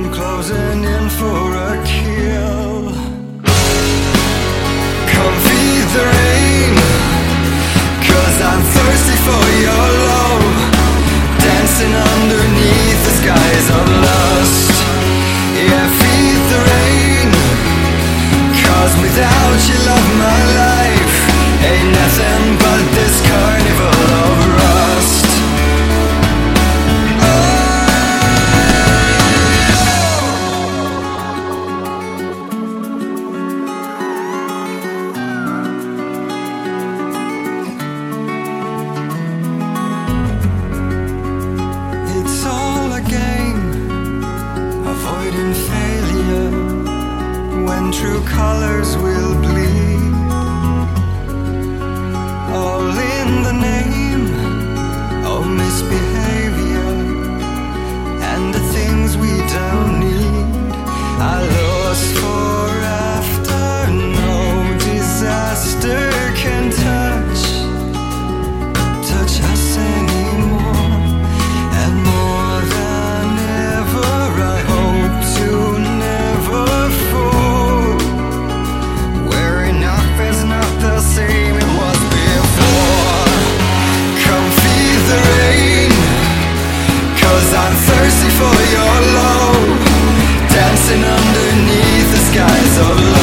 closing in for a kill. Come feed the rain, 'cause I'm thirsty for your love. Dancing underneath the skies of lust. Yeah, feed the rain, 'cause without you, love, my life ain't nothing but this carnival of rust. It's all a game, avoiding failure when true colors will bleed. All in the name of misbehavior and the things we don't need. I lost for after no disaster can touch us anymore. And more than ever, I hope to never fall, where enough is not the same it was before. Come feed the rain, 'cause I'm thirsty for your love. Dancing underneath the skies of love.